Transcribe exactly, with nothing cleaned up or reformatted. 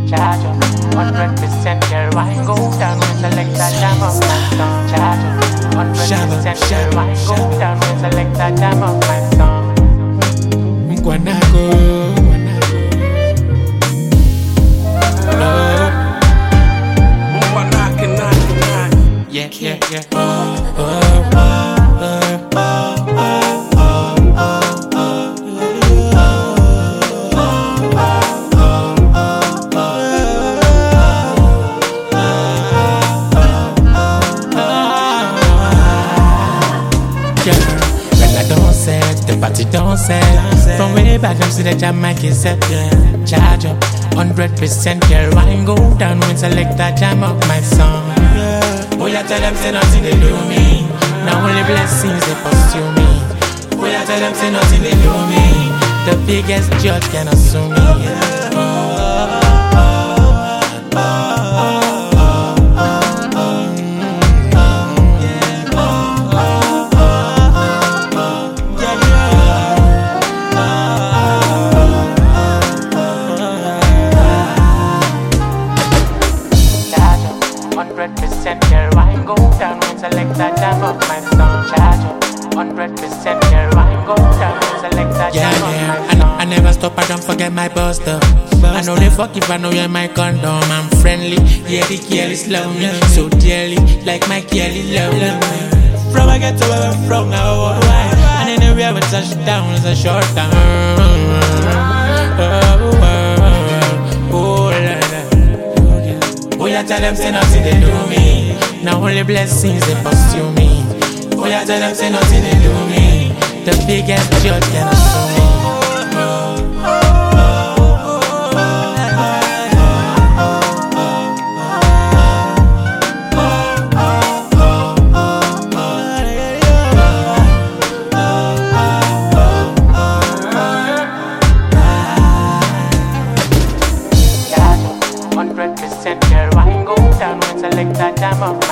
Charge up, hundred percent girl, wine go down when select that jam up my song. Charge up, hundred percent girl, wine go down when select that jam up my song. Mkwanago, love. Mkwanake, nake, nake. Yeah, yeah, yeah. Oh, oh, oh, oh, oh, oh, oh, When I don't set, the party don't set. From way back, them see the jam mic is set. Charge up, hundred percent girl, wine go down when select that jam up my song. Boy, I tell them say nothing they do me. Now only blessings they pursue me. Boy, I tell them say nothing they do me. The biggest judge cannot sue me. Yeah. Hundred percent girl, wine go down when select that jam up my song. Charge up, hundred percent girl, wine go down when select that Yeah, jam up yeah, my I, song. I never stop, I don't forget my buster. I know they fuck if I know you're my condom. I'm friendly, yeah, the girls love me so dearly, like my Kelly love me. From I get to where I'm from now, worldwide. And anywhere we touch down is a short time. Oh, oh, oh, oh, la, la. Boy, I tell them say nothing they do me. Now only blessings they pursue me. Boy, I tell them say nothing they do me. The biggest judge cannot sue me. Hundred percent girl, wine go down when select that jam up